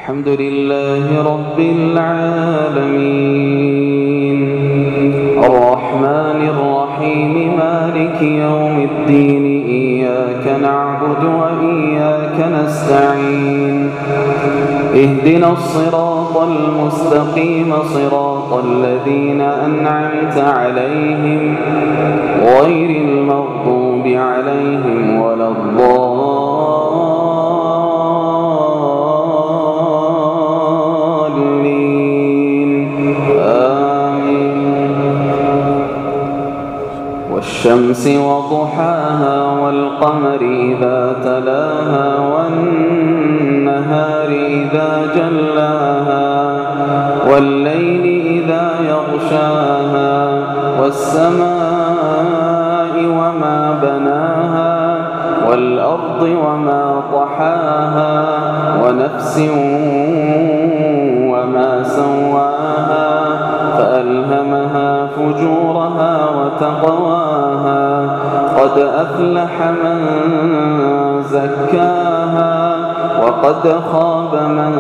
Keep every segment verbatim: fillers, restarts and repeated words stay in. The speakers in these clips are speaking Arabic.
الحمد لله رب العالمين الرحمن الرحيم مالك يوم الدين إياك نعبد وإياك نستعين اهدنا الصراط المستقيم صراط الذين أنعمت عليهم غير المغضوب عليهم ولا الضالين آمين. والشمس وضحاها والقمر إذا تلاها والنهار إذا جلاها والليل إذا يغشاها والسماء وما بناها والأرض وما طحاها ونفس وما سواها فألهمها فجورها وتقواها قد أفلح من زكاها وقد خاب من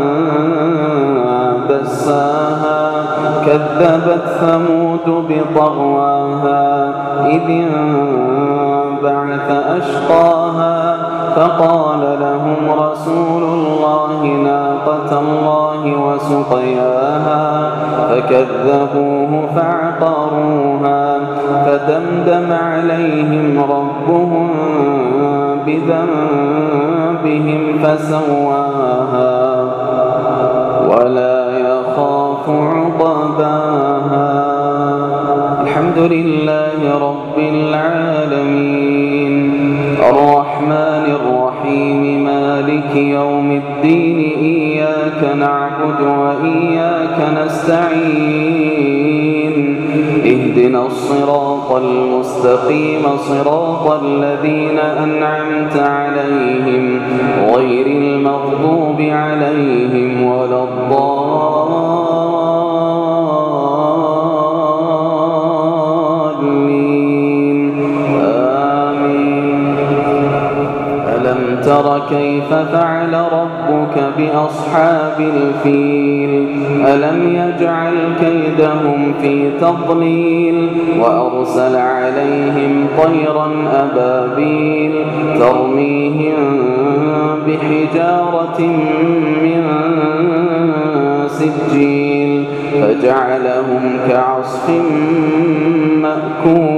دساها كذبت ثمود بطغواها إذ انبعث أشقاها فقال لهم رسول الله ناقة الله وسقياها فكذبوه فعقروها فدمدم عليهم ربهم بذنبهم فسواها ولا يخاف عقباها. الحمد لله رب العالمين الرحمن الرحيم مالك يوم الدين إياك نعبد وإياك نستعين اهدنا الصراط المستقيم صراط الذين أنعمت عليهم غير المغضوب عليهم ولا الضالين آمين. ألم تر كيف فعل ربك بأصحاب الفيل ألم يجعل كيدهم في تضليل وأرسل عليهم طيرا أبابيل ترميهم بحجارة من سجيل فجعلهم كعصف مأكول.